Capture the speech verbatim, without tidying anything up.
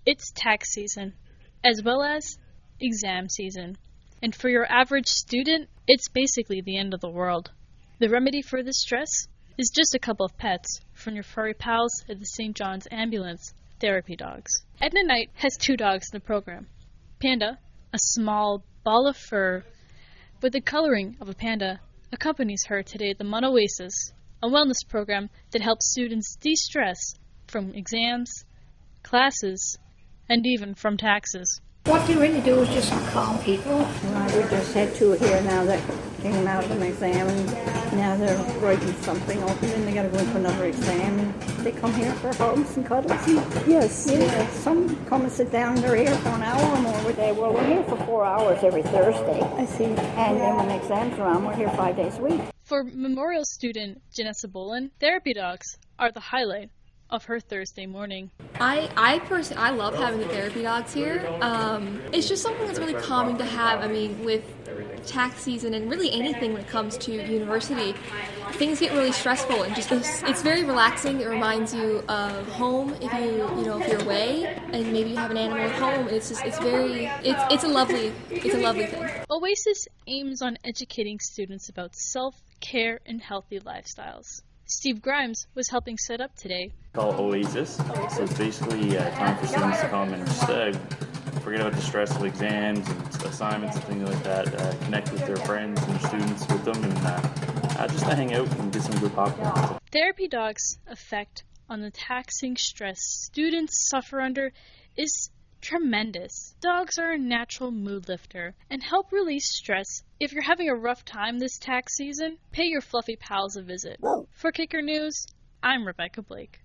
It's tax season, as well as exam season. And for your average student, it's basically the end of the world. The remedy for this stress is just a couple of pets from your furry pals at the Saint John's Ambulance Therapy Dogs. Edna Knight has two dogs in the program. Panda, a small ball of fur with the coloring of a panda, accompanies her today at the Mun Oasis, a wellness program that helps students de-stress from exams, classes, and even from taxes. What they really do is just calm people. Right, we just had two here now that came out of an exam, and now they're writing something open, and they got to go in for another exam. And they come here for hugs and cuddles. And yes, yeah. Some come and sit down, and they're here for an hour or more. They, well, we're here for four hours every Thursday. I see. And then when the exams are on, we're here five days a week. For memorial student Janessa Bolin, therapy dogs are the highlight of her Thursday morning. I, I personally, I love having the therapy dogs here. Um, it's just something that's really calming to have. I mean, with tax season and really anything when it comes to university, things get really stressful, and just it's, it's very relaxing. It reminds you of home if you you know if you're away, and maybe you have an animal at home. And it's just it's very it's it's a lovely it's a lovely thing. Oasis aims on educating students about self-care and healthy lifestyles. Steve Grimes was helping set up today. Called Oasis. So it's basically a time for students to come and uh, forget about the stress of exams and assignments and things like that. Uh, connect with their friends and students with them, and uh, uh, just to hang out and get some good popcorn. Therapy dogs' effect on the taxing stress students suffer under is tremendous. Dogs are a natural mood lifter and help release stress. If you're having a rough time this tax season, pay your fluffy pals a visit. For Kicker News, I'm Rebecca Blake.